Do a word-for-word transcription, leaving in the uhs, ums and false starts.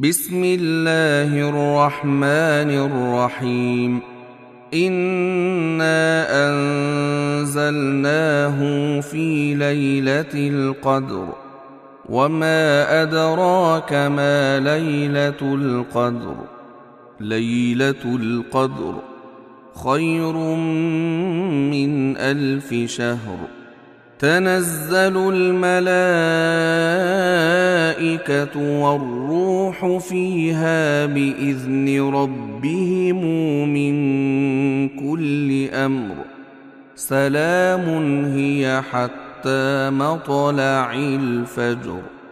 بسم الله الرحمن الرحيم إنا أنزلناه في ليلة القدر وما أدراك ما ليلة القدر ليلة القدر خير من ألف شهر تنزل الملائكة والروح فيها بإذن ربهم من كل أمر سلام هي حتى مطلع الفجر.